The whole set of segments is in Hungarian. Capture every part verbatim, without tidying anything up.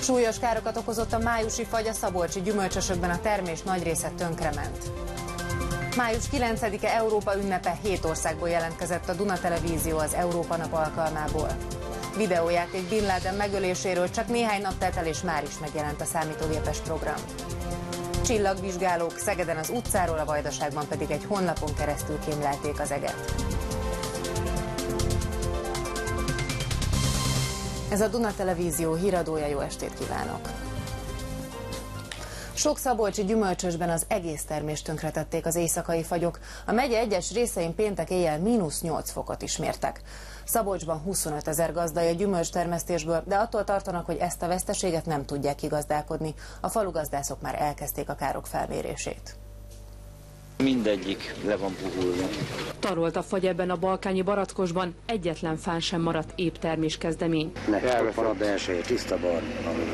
Súlyos károkat okozott a májusi fagy, a szabolcsi gyümölcsösökben a termés nagy része tönkrement. május kilencedike Európa ünnepe, hét országból jelentkezett a Duna Televízió az Európa Nap alkalmából. Videójáték Bin Laden megöléséről csak néhány nap telt el, és már is megjelent a számítógépes program. Csillagvizsgálók Szegeden az utcáról, a Vajdaságban pedig egy honlapon keresztül kémlelték az eget. Ez a Duna Televízió híradója, jó estét kívánok! Sok szabolcsi gyümölcsösben az egész termést tönkretették az éjszakai fagyok. A megye egyes részein péntek éjjel mínusz nyolc fokot is mértek. Szabolcsban huszonöt ezer gazda él gyümölcstermesztésből, de attól tartanak, hogy ezt a veszteséget nem tudják kigazdálkodni. A falugazdászok már elkezdték a károk felmérését. Mindegyik le van puhulva. Tarolt a fagy ebben a balkányi barackosban, egyetlen fán sem maradt épp terméskezdemény. Nektek van a belseje, tiszta barna.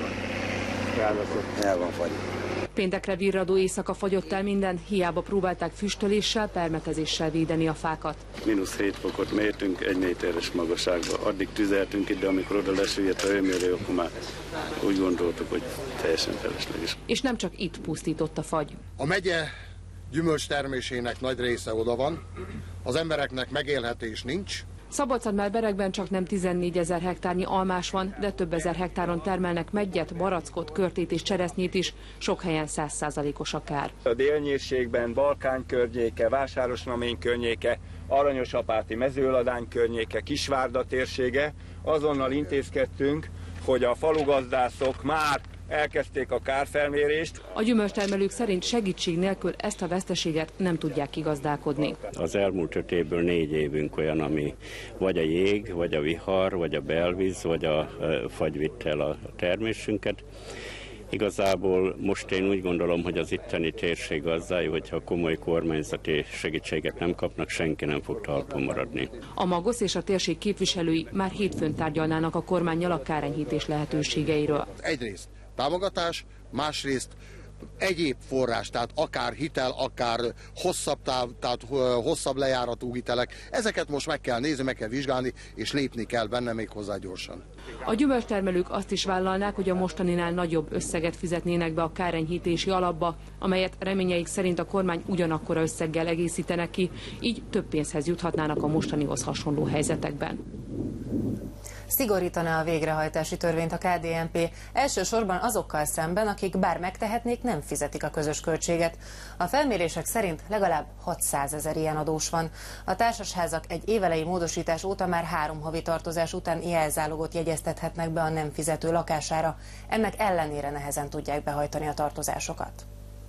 El van fagy. Péntekre virradó éjszaka fagyott el minden, hiába próbálták füstöléssel, permetezéssel védeni a fákat. Mínusz hét fokot mértünk egy méteres magasságban. Addig tüzeltünk itt, de amikor oda lesüllyedt a hőmérő, akkor már úgy gondoltuk, hogy teljesen felesleges. És nem csak itt pusztított a fagy. A megye gyümölcs termésének nagy része oda van, az embereknek megélhetés nincs. Szabolcs-Szatmár-Berekben csak nem tizennégyezer hektárnyi almás van, de több ezer hektáron termelnek meggyet, barackot, körtét és cseresznyét is, sok helyen száz százalékos a kár. A délnyírségben Balkány környéke, Vásárosnamény környéke, Aranyosapáti mezőladány környéke, Kisvárda térsége, azonnal intézkedtünk, hogy a falugazdászok már elkezdték a kárfelmérést. A gyümölcstermelők szerint segítség nélkül ezt a veszteséget nem tudják kigazdálkodni. Az elmúlt öt évből négy évünk olyan, ami vagy a jég, vagy a vihar, vagy a belvíz, vagy a fagy vitte el a termésünket. Igazából most én úgy gondolom, hogy az itteni térség gazdái, hogyha komoly kormányzati segítséget nem kapnak, senki nem fog talpon maradni. A Magosz és a térség képviselői már hétfőn tárgyalnának a kormánnyal a kárenyhítés lehetőségeiről. Egyrészt támogatás, másrészt egyéb forrás, tehát akár hitel, akár hosszabb, táv, tehát hosszabb lejáratú hitelek, ezeket most meg kell nézni, meg kell vizsgálni, és lépni kell benne még hozzá gyorsan. A gyümölcstermelők azt is vállalnák, hogy a mostaninál nagyobb összeget fizetnének be a kárenyhítési alapba, amelyet reményeik szerint a kormány ugyanakkora összeggel egészítenek ki, így több pénzhez juthatnának a mostanihoz hasonló helyzetekben. Szigorítaná a végrehajtási törvényt a ká dé en pé, elsősorban azokkal szemben, akik bár megtehetnék, nem fizetik a közös költséget. A felmérések szerint legalább hatszázezer ilyen adós van. A társasházak egy évelei módosítás óta már három havi tartozás után jelzálogot jegyeztethetnek be a nem fizető lakására. Ennek ellenére nehezen tudják behajtani a tartozásokat.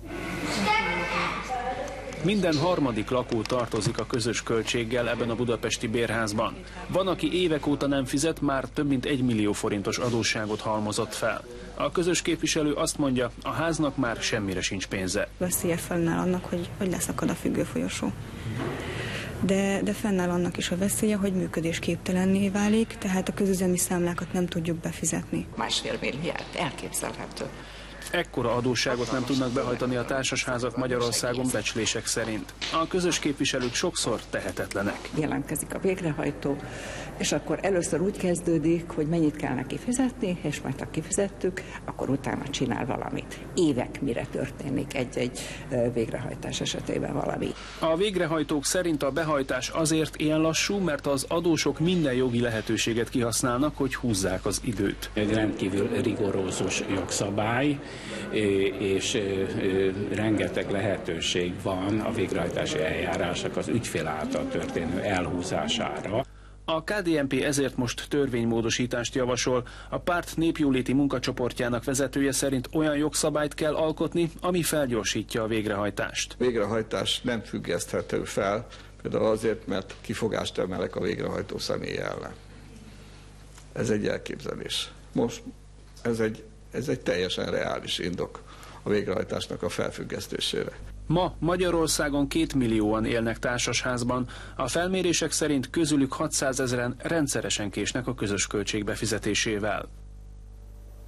Minden harmadik lakó tartozik a közös költséggel ebben a budapesti bérházban. Van, aki évek óta nem fizet, már több mint egy millió forintos adósságot halmozott fel. A közös képviselő azt mondja, a háznak már semmire sincs pénze. Veszélye fennáll annak, hogy, hogy leszakad a függőfolyosó. De, de fennáll annak is a veszélye, hogy működésképtelenné válik, tehát a közüzemi számlákat nem tudjuk befizetni. Másfél milliárd, elképzelhető. Ekkora adósságot nem tudnak behajtani a társasházak Magyarországon becslések szerint. A közös képviselők sokszor tehetetlenek. Jelentkezik a végrehajtó, és akkor először úgy kezdődik, hogy mennyit kell neki fizetni, és majd ha kifizettük, akkor utána csinál valamit. Évek mire történik egy-egy végrehajtás esetében valami. A végrehajtók szerint a behajtás azért ilyen lassú, mert az adósok minden jogi lehetőséget kihasználnak, hogy húzzák az időt. Egy rendkívül rigorózus jogszabály, és rengeteg lehetőség van a végrehajtási eljárások az ügyfél által történő elhúzására. A ká dé en pé ezért most törvénymódosítást javasol. A párt népjóléti munkacsoportjának vezetője szerint olyan jogszabályt kell alkotni, ami felgyorsítja a végrehajtást. A végrehajtás nem függeszthető fel, például azért, mert kifogást emelek a végrehajtó személy ellen. Ez egy elképzelés. Most ez egy Ez egy teljesen reális indok a végrehajtásnak a felfüggesztésére. Ma Magyarországon két millióan élnek társasházban. A felmérések szerint közülük hatszázezren rendszeresen késnek a közös költség befizetésével.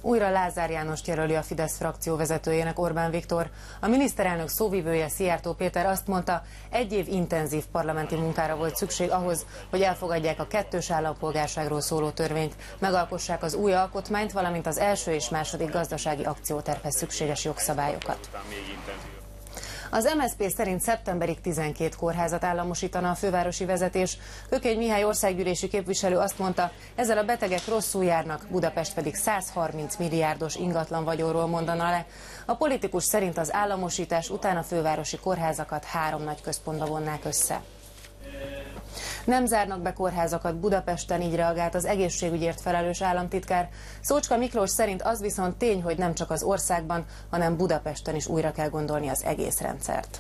Újra Lázár Jánost jelöli a Fidesz frakció vezetőjének Orbán Viktor. A miniszterelnök szóvivője, Szijjártó Péter azt mondta, egy év intenzív parlamenti munkára volt szükség ahhoz, hogy elfogadják a kettős állampolgárságról szóló törvényt, megalkossák az új alkotmányt, valamint az első és második gazdasági akciótervhez szükséges jogszabályokat. Az em es zé pé szerint szeptemberig tizenkét kórházat államosítana a fővárosi vezetés. Kökény Mihály országgyűlési képviselő azt mondta, ezzel a betegek rosszul járnak, Budapest pedig százharminc milliárdos ingatlan vagyonról mondana le. A politikus szerint az államosítás után a fővárosi kórházakat három nagy központba vonnák össze. Nem zárnak be kórházakat Budapesten, így reagált az egészségügyért felelős államtitkár. Szócska Miklós szerint az viszont tény, hogy nem csak az országban, hanem Budapesten is újra kell gondolni az egész rendszert.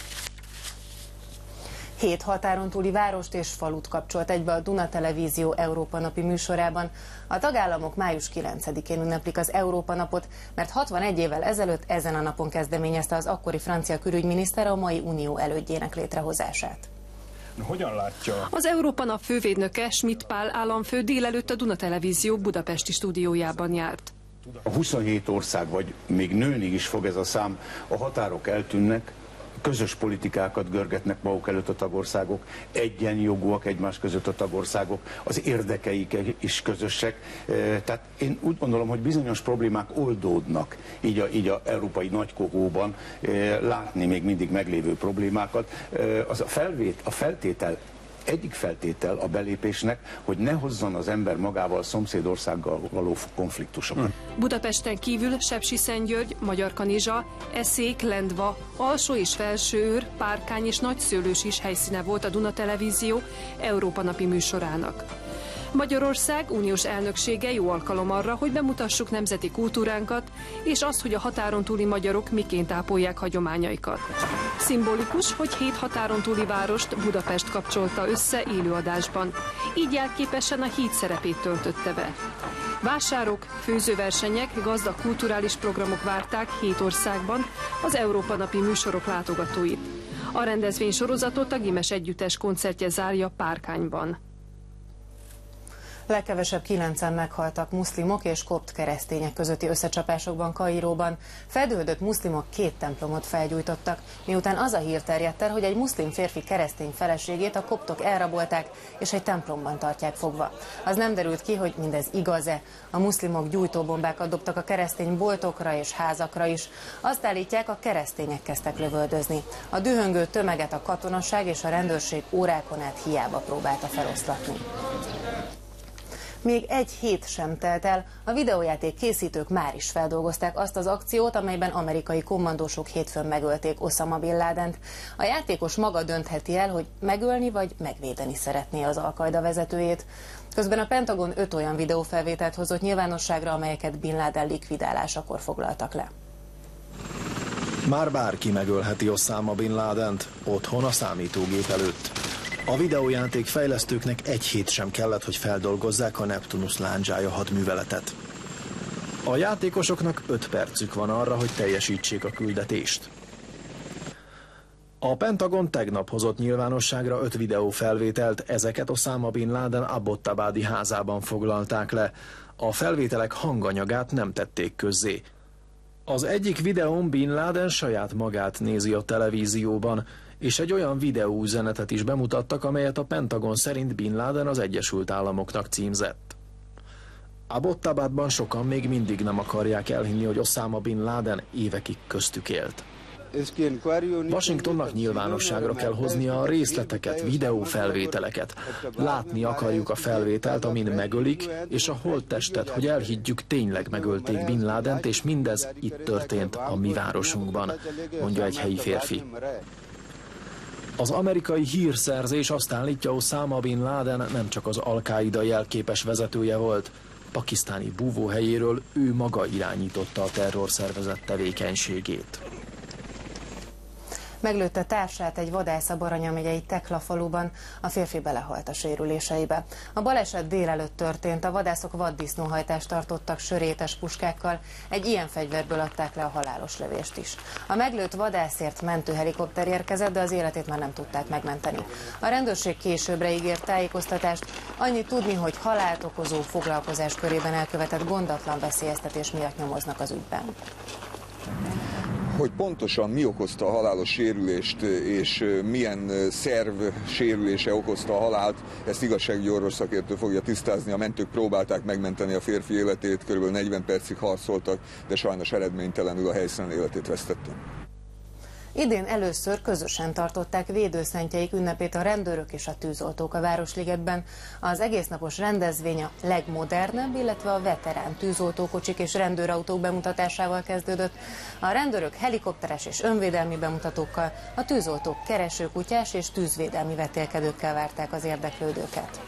Hét határon túli várost és falut kapcsolt egybe a Duna Televízió Európa napi műsorában. A tagállamok május kilencedikén ünneplik az Európa napot, mert hatvanegy évvel ezelőtt ezen a napon kezdeményezte az akkori francia külügyminiszter a mai unió elődjének létrehozását. Hogyan látja? Az Európa nap fővédnöke, Schmidt Pál államfő délelőtt a Duna Televízió budapesti stúdiójában járt. A huszonhét ország, vagy még nőni is fog ez a szám, a határok eltűnnek, közös politikákat görgetnek maguk előtt a tagországok, egyenjogúak egymás között a tagországok, az érdekeik is közösek. Tehát én úgy gondolom, hogy bizonyos problémák oldódnak így a, így a európai nagykogóban, látni még mindig meglévő problémákat. Az a, felvét, a feltétel, egyik feltétel a belépésnek, hogy ne hozzon az ember magával szomszédországgal való konfliktusokat. Budapesten kívül Sepsiszentgyörgy, Magyarkanizsa, Eszék, Lendva, Alsó és Felsőőr, Párkány és Nagyszőlős is helyszíne volt a Duna Televízió Európa napi műsorának. Magyarország uniós elnöksége jó alkalom arra, hogy bemutassuk nemzeti kultúránkat, és azt, hogy a határon túli magyarok miként ápolják hagyományaikat. Szimbolikus, hogy hét határon túli várost Budapest kapcsolta össze élőadásban. Így jelképesen a híd szerepét töltötte be. Vásárok, főzőversenyek, gazdag kulturális programok várták hét országban az Európa napi műsorok látogatóit. A rendezvény sorozatot a Gimes Együttes koncertje zárja Párkányban. Legkevesebb kilencen meghaltak muszlimok és kopt keresztények közötti összecsapásokban Kairóban. Feldühödött muszlimok két templomot felgyújtottak, miután az a hír terjedt el, hogy egy muszlim férfi keresztény feleségét a koptok elrabolták, és egy templomban tartják fogva. Az nem derült ki, hogy mindez igaz-e. A muszlimok gyújtóbombákat dobtak a keresztény boltokra és házakra is. Azt állítják, a keresztények kezdtek lövöldözni. A dühöngő tömeget a katonaság és a rendőrség órákon át hiába próbálta feloszlatni. Még egy hét sem telt el, a videójáték készítők már is feldolgozták azt az akciót, amelyben amerikai kommandósok hétfőn megölték Osama Bin Ladent. A játékos maga döntheti el, hogy megölni vagy megvédeni szeretné az Al-Qaida vezetőjét. Közben a Pentagon öt olyan videófelvételt hozott nyilvánosságra, amelyeket Bin Laden likvidálásakor foglaltak le. Már bárki megölheti Osama Bin Ladent otthon a számítógép előtt. A videójáték fejlesztőknek egy hét sem kellett, hogy feldolgozzák a Neptunus lándzsája hadműveletet. A játékosoknak öt percük van arra, hogy teljesítsék a küldetést. A Pentagon tegnap hozott nyilvánosságra öt videófelvételt, ezeket Osama Bin Laden Abbottabadi házában foglalták le. A felvételek hanganyagát nem tették közzé. Az egyik videón Bin Laden saját magát nézi a televízióban, és egy olyan videóüzenetet is bemutattak, amelyet a Pentagon szerint Bin Laden az Egyesült Államoknak címzett. Abbottabadban sokan még mindig nem akarják elhinni, hogy Osama Bin Laden évekig köztük élt. Washingtonnak nyilvánosságra kell hoznia a részleteket, videófelvételeket. Látni akarjuk a felvételt, amin megölik, és a holttestet, hogy elhiggyük, tényleg megölték Bin Ladent, és mindez itt történt a mi városunkban, mondja egy helyi férfi. Az amerikai hírszerzés azt állítja, Osama Bin Laden nem csak az Al-Qaida jelképes vezetője volt, pakisztáni búvóhelyéről ő maga irányította a terrorszervezet tevékenységét. Meglőtte társát egy vadász a Baranya megyei Tekla faluban, a férfi belehalt a sérüléseibe. A baleset délelőtt történt, a vadászok vaddisznóhajtást tartottak sörétes puskákkal, egy ilyen fegyverből adták le a halálos lövést is. A meglőtt vadászért mentőhelikopter érkezett, de az életét már nem tudták megmenteni. A rendőrség későbbre ígért tájékoztatást, annyit tudni, hogy halált okozó foglalkozás körében elkövetett gondatlan veszélyeztetés miatt nyomoznak az ügyben. Hogy pontosan mi okozta a halálos sérülést, és milyen szerv sérülése okozta a halált, ezt igazságügyi orvos szakértő fogja tisztázni. A mentők próbálták megmenteni a férfi életét, körülbelül negyven percig harcoltak, de sajnos eredménytelenül a helyszínen életét vesztette. Idén először közösen tartották védőszentjeik ünnepét a rendőrök és a tűzoltók a Városligetben. Az egésznapos rendezvény a legmodernebb, illetve a veterán tűzoltókocsik és rendőrautók bemutatásával kezdődött. A rendőrök helikopteres és önvédelmi bemutatókkal, a tűzoltók keresőkutyás és tűzvédelmi vetélkedőkkel várták az érdeklődőket.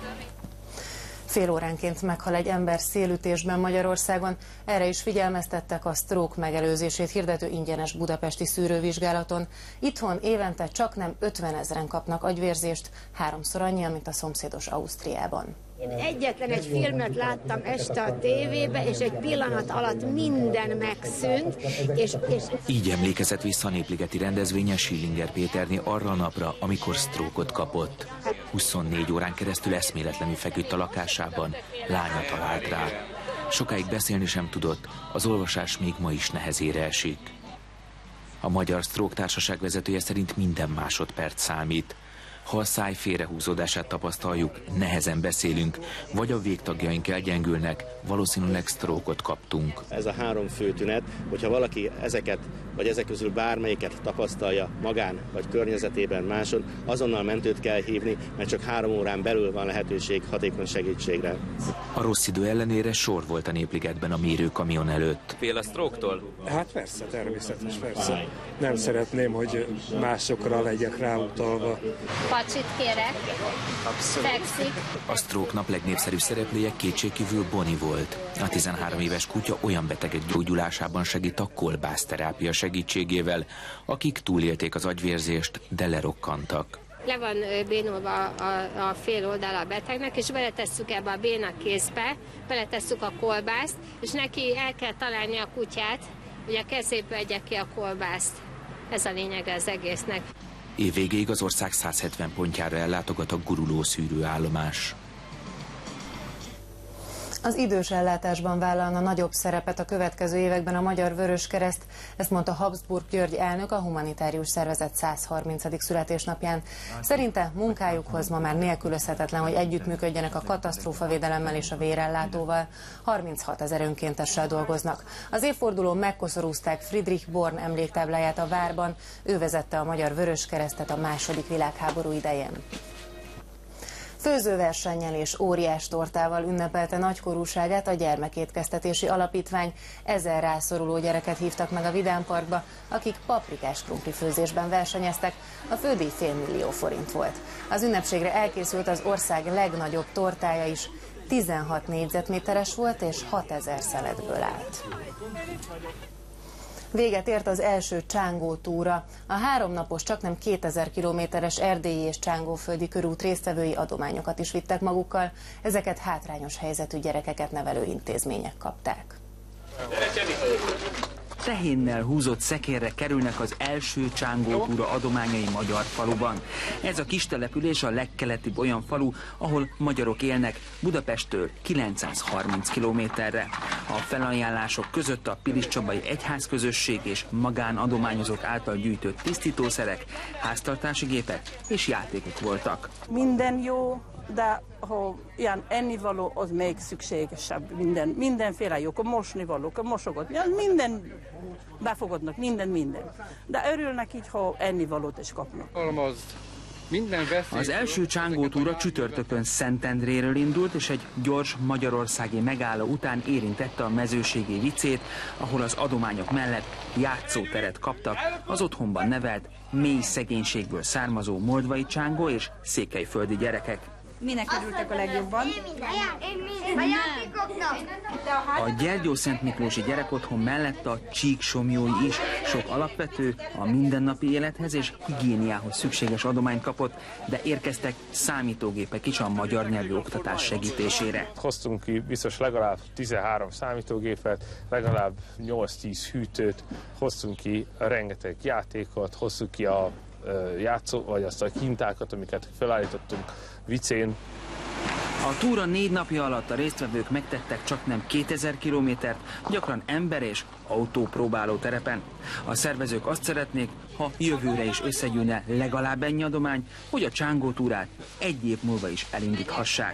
Fél óránként meghal egy ember szélütésben Magyarországon. Erre is figyelmeztettek a stroke megelőzését hirdető ingyenes budapesti szűrővizsgálaton. Itthon évente csaknem ötvenezren kapnak agyvérzést, háromszor annyi, mint a szomszédos Ausztriában. Én egyetlen egy filmet láttam este a tévébe, és egy pillanat alatt minden megszűnt, és, és... Így emlékezett vissza a népligeti rendezvényen Schillinger Péterné arra a napra, amikor sztrókot kapott. huszonnégy órán keresztül eszméletlenül feküdt a lakásában, lánya talált rá. Sokáig beszélni sem tudott, az olvasás még ma is nehezére esik. A Magyar Stroke Társaság vezetője szerint minden másodperc számít. Ha a száj félrehúzódását tapasztaljuk, nehezen beszélünk, vagy a végtagjaink elgyengülnek, valószínűleg sztrókot kaptunk. Ez a három fő tünet, hogyha valaki ezeket, vagy ezek közül bármelyiket tapasztalja magán, vagy környezetében máson, azonnal mentőt kell hívni, mert csak három órán belül van lehetőség hatékony segítségre. A rossz idő ellenére sor volt a Népligetben a mérőkamion előtt. Fél a sztróktól? Hát persze, természetes, persze. Nem szeretném, hogy másokra legyek ráutalva. Pacsit kérek. Fekszik. A Stroke nap legnépszerűbb szereplője kétségkívül Boni volt. A tizenhárom éves kutya olyan betegek gyógyulásában segít a kolbászterápia segítségével, akik túlélték az agyvérzést, de lerokkantak. Le van bénulva a, a, a fél oldala a betegnek, és beletesszük ebbe a béna kézbe, beletesszük a kolbászt, és neki el kell találni a kutyát, hogy a kezébe vegye ki a kolbászt. Ez a lényege az egésznek. Évvégéig az ország száz hetven pontjára ellátogat a guruló szűrőállomás. Az idős ellátásban vállalna nagyobb szerepet a következő években a Magyar Vöröskereszt, ezt mondta Habsburg György elnök a humanitárius szervezet száz harmincadik születésnapján. Szerinte munkájukhoz ma már nélkülözhetetlen, hogy együttműködjenek a katasztrófavédelemmel és a vérellátóval. harminchat ezer önkéntessel dolgoznak. Az évfordulón megkoszorúzták Friedrich Born emléktábláját a várban, ő vezette a Magyar Vöröskeresztet a második világháború idején. Főzőversennyel és óriás tortával ünnepelte nagykorúságát a Gyermekétkeztetési Alapítvány. Ezer rászoruló gyereket hívtak meg a Vidámparkba, akik paprikás krumplifőzésben versenyeztek. A fődíj félmillió forint volt. Az ünnepségre elkészült az ország legnagyobb tortája is. tizenhat négyzetméteres volt és hatezer szeletből állt. Véget ért az első Csángó túra. A háromnapos, csaknem kétezer kilométeres erdélyi és csángóföldi körút résztvevői adományokat is vittek magukkal. Ezeket hátrányos helyzetű gyerekeket nevelő intézmények kapták. Tehénnel húzott szekérre kerülnek az első Csángó túra adományai magyar faluban. Ez a kis település a legkeletibb olyan falu, ahol magyarok élnek, Budapesttől kilencszázharminc kilométerre. A felajánlások között a Piliscsabai egyházközösség és magánadományozók által gyűjtött tisztítószerek, háztartási gépek és játékok voltak. Minden jó, de ha ilyen ennivaló, az még szükségesebb. Minden, mindenféle jó, a mosnivalók, a mosogatni, minden befogadnak, minden, minden. De örülnek így, ha ennivalót is kapnak. Az első Csángó túra csütörtökön Szentendréről indult, és egy gyors magyarországi megálló után érintette a mezőségi vicét, ahol az adományok mellett játszóteret kaptak az otthonban nevelt, mély szegénységből származó moldvai csángó és székelyföldi gyerekek. Minek örültek a legjobban? A Gyergyó-Szentmiklósi Gyerekotthon mellett a Csíksomlyói is sok alapvető, a mindennapi élethez és higiéniához szükséges adományt kapott, de érkeztek számítógépek is a magyar nyelvű oktatás segítésére. Hoztunk ki biztos legalább tizenhárom számítógépet, legalább nyolc-tíz hűtőt, hoztunk ki rengeteg játékot, hoztuk ki a játszó, vagy azt a kintákat, amiket felállítottunk vicén. A túra négy napja alatt a résztvevők megtettek csaknem kétezer kilométert, gyakran ember- és autópróbáló terepen. A szervezők azt szeretnék, ha jövőre is összegyűlne legalább ennyi adomány, hogy a csángótúrát egy év múlva is elindíthassák.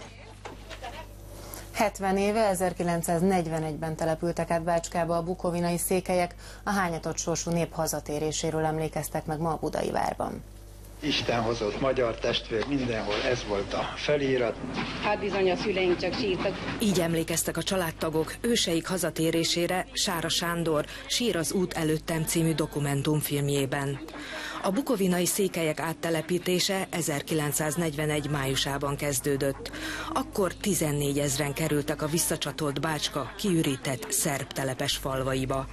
hetven éve, ezerkilencszáznegyvenegyben települtek át Bácskába a bukovinai székelyek, a hányatott sorsú nép hazatéréséről emlékeztek meg ma a Budai várban. Isten hozott magyar testvér, mindenhol ez volt a felirat. Hát bizony a szüleink csak sírtak. Így emlékeztek a családtagok őseik hazatérésére Sára Sándor Sír az út előttem című dokumentumfilmjében. A bukovinai székelyek áttelepítése ezerkilencszáznegyvenegy májusában kezdődött. Akkor tizennégyezren kerültek a visszacsatolt Bácska kiürített szerb telepes falvaiba.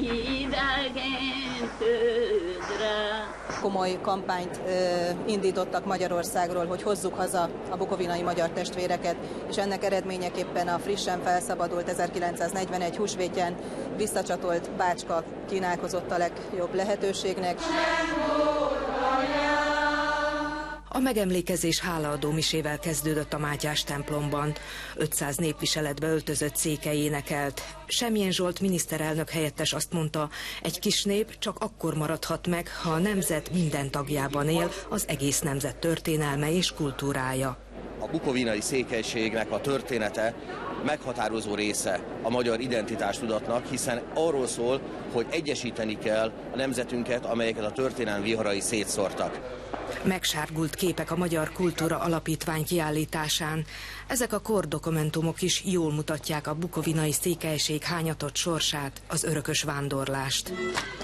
Komoly kampányt ö, indítottak Magyarországról, hogy hozzuk haza a bukovinai magyar testvéreket, és ennek eredményeképpen a frissen felszabadult ezerkilencszáznegyvenegy húsvétján visszacsatolt Bácska kínálkozott a legjobb lehetőségnek. A megemlékezés hálaadó misével kezdődött a Mátyás templomban. ötszáz népviseletbe öltözött székely énekelt. Semmilyen Zsolt miniszterelnök helyettes azt mondta, egy kis nép csak akkor maradhat meg, ha a nemzet minden tagjában él az egész nemzet történelme és kultúrája. A bukovinai székelységnek a története meghatározó része a magyar identitástudatnak, hiszen arról szól, hogy egyesíteni kell a nemzetünket, amelyeket a történelem viharai szétszórtak. Megsárgult képek a Magyar Kultúra Alapítvány kiállításán. Ezek a kordokumentumok is jól mutatják a bukovinai székelység hányatott sorsát, az örökös vándorlást.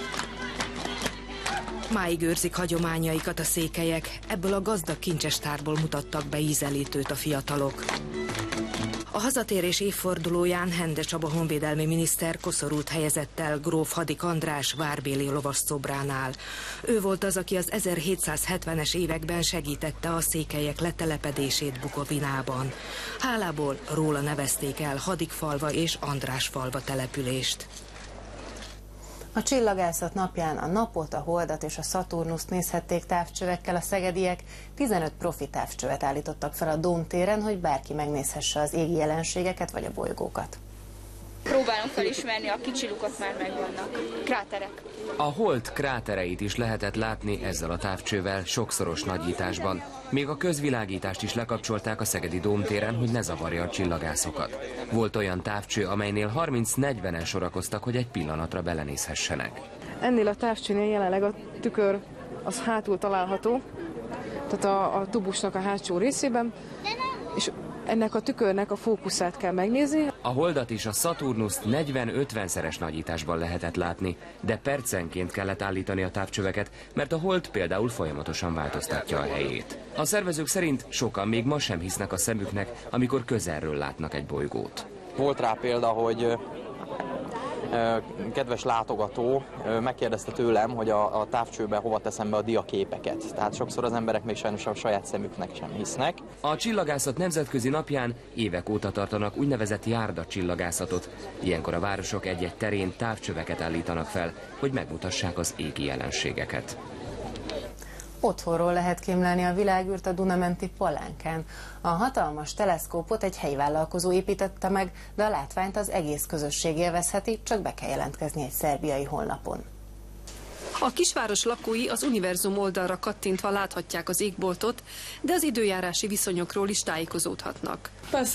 Máig őrzik hagyományaikat a székelyek, ebből a gazdag kincsestárból mutattak be ízelítőt a fiatalok. A hazatérés évfordulóján Hende Csaba honvédelmi miniszter koszorút helyezett el gróf Hadik András várbéli lovasszobránál. Ő volt az, aki az ezerhétszázhetvenes években segítette a székelyek letelepedését Bukovinában. Hálából róla nevezték el Hadikfalva és Andrásfalva települést. A csillagászat napján a napot, a holdat és a Szaturnuszt nézhették távcsövekkel a szegediek. tizenöt profi távcsövet állítottak fel a Dóm téren, hogy bárki megnézhesse az égi jelenségeket vagy a bolygókat. Próbálom felismerni, a kicsi lukak már megvannak. Kráterek. A hold krátereit is lehetett látni ezzel a távcsővel sokszoros nagyításban. Még a közvilágítást is lekapcsolták a szegedi Dóm téren, hogy ne zavarja a csillagászokat. Volt olyan távcső, amelynél harminc-negyvenen sorakoztak, hogy egy pillanatra belenézhessenek. Ennél a távcsőnél jelenleg a tükör az hátul található, tehát a, a tubusnak a hátsó részében, és ennek a tükörnek a fókuszát kell megnézni. A holdat is a Szaturnuszt negyven-ötvenszeres nagyításban lehetett látni, de percenként kellett állítani a távcsöveket, mert a hold például folyamatosan változtatja a helyét. A szervezők szerint sokan még ma sem hisznek a szemüknek, amikor közelről látnak egy bolygót. Volt rá példa, hogy kedves látogató megkérdezte tőlem, hogy a, a távcsőbe hova teszem be a diaképeket. Tehát sokszor az emberek még sajnos a saját szemüknek sem hisznek. A csillagászat nemzetközi napján évek óta tartanak úgynevezett járda csillagászatot. Ilyenkor a városok egy-egy terén távcsöveket állítanak fel, hogy megmutassák az égi jelenségeket. Otthonról lehet kémlelni a világűrt a Dunamenti palánkán. A hatalmas teleszkópot egy helyi vállalkozó építette meg, de a látványt az egész közösség élvezheti, csak be kell jelentkezni egy szerbiai honlapon. A kisváros lakói az univerzum oldalra kattintva láthatják az égboltot, de az időjárási viszonyokról is tájékozódhatnak.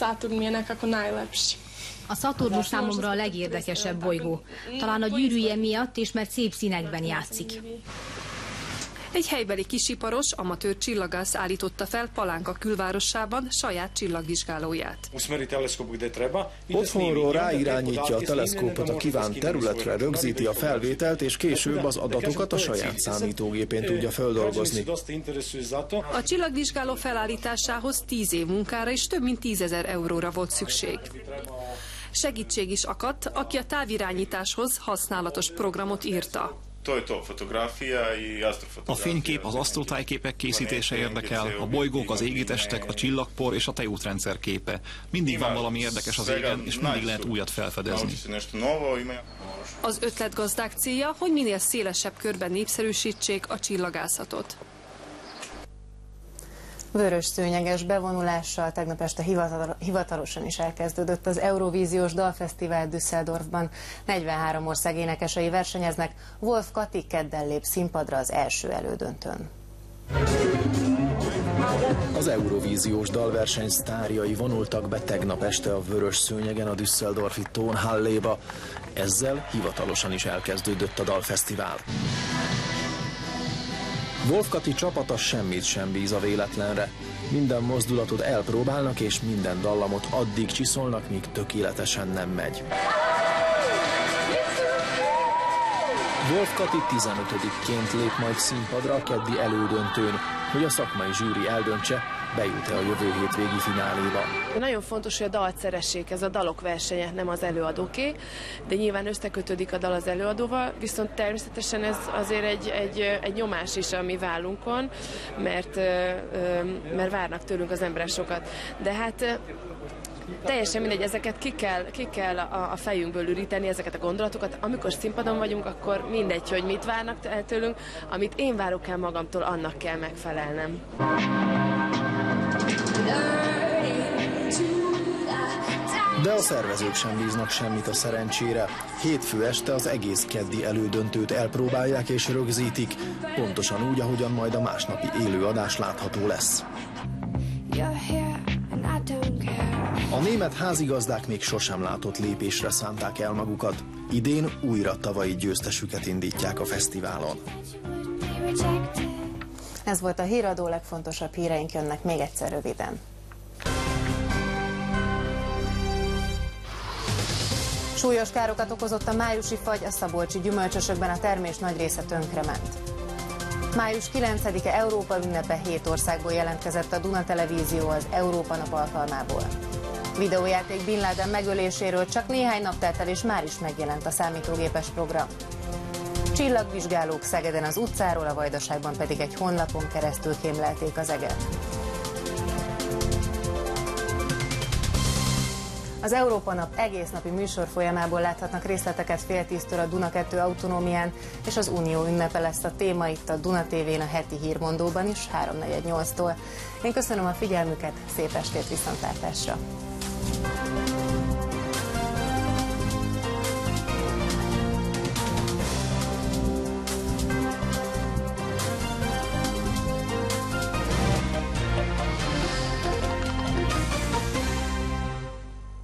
A Szaturnus számomra a legérdekesebb bolygó. Talán a gyűrűje miatt is, mert szép színekben játszik. Egy helybeli kisiparos, amatőr csillagász állította fel Palánka külvárosában saját csillagvizsgálóját. Otthonról ráirányítja a teleszkópot a kívánt területre, rögzíti a felvételt, és később az adatokat a saját számítógépén tudja földolgozni. A csillagvizsgáló felállításához tíz év munkára és több mint tízezer euróra volt szükség. Segítség is akadt, aki a távirányításhoz használatos programot írta. A fénykép, az asztrotájképek készítése érdekel, a bolygók, az égitestek, a csillagpor és a tejútrendszer képe. Mindig van valami érdekes az égen, és mindig lehet újat felfedezni. Az ötletgazdák célja, hogy minél szélesebb körben népszerűsítsék a csillagászatot. Vörös szőnyeges bevonulással tegnap este hivatalosan is elkezdődött az Eurovíziós Dalfesztivál Düsseldorfban. negyvenhárom ország énekesei versenyeznek, Wolf Kati kedden lép színpadra az első elődöntőn. Az Eurovíziós dalverseny sztárjai vonultak be tegnap este a vörös szőnyegen a düsseldorfi Tonhalléba. Ezzel hivatalosan is elkezdődött a dalfesztivál. Wolf Kati csapata semmit sem bíz a véletlenre. Minden mozdulatot elpróbálnak, és minden dallamot addig csiszolnak, míg tökéletesen nem megy. Wolf Kati tizenötödikként lép majd színpadra a keddi elődöntőn, hogy a szakmai zsűri eldöntse, bejut-e a jövő hétvégi fináléba. Nagyon fontos, hogy a dalt szeressék, ez a dalok versenye, nem az előadóké, de nyilván összekötődik a dal az előadóval, viszont természetesen ez azért egy, egy, egy nyomás is a mi vállunkon, mert, mert várnak tőlünk az emberek sokat. De hát teljesen mindegy, ezeket ki kell, ki kell a, a fejünkből üríteni, ezeket a gondolatokat. Amikor színpadon vagyunk, akkor mindegy, hogy mit várnak el tőlünk, amit én várok el magamtól, annak kell megfelelnem. De a szervezők sem bíznak semmit a szerencsére. Hétfő este az egész keddi elődöntőt elpróbálják és rögzítik, pontosan úgy, ahogyan majd a másnapi élőadás látható lesz. A német házigazdák még sosem látott lépésre szánták el magukat. Idén újra tavalyi győztesüket indítják a fesztiválon. Ez volt a híradó, legfontosabb híreink jönnek még egyszer röviden. Súlyos károkat okozott a májusi fagy, a szabolcsi gyümölcsösökben a termés nagy része tönkrement. május kilencedike Európa ünnepe, hét országból jelentkezett a Duna Televízió az Európa Nap alkalmából. Videójáték Bin Laden megöléséről csak néhány nap telt el, és már is megjelent a számítógépes program. Csillagvizsgálók Szegeden az utcáról, a Vajdaságban pedig egy honlapon keresztül kémlelték az eget. Az Európa Nap egész napi műsor folyamából láthatnak részleteket fél tíztől a Duna kettő autonómián, és az Unió ünnepe lesz a téma itt a Duna té vén a heti hírmondóban is háromnegyed nyolctól. Én köszönöm a figyelmüket, szép estét, viszontlátásra!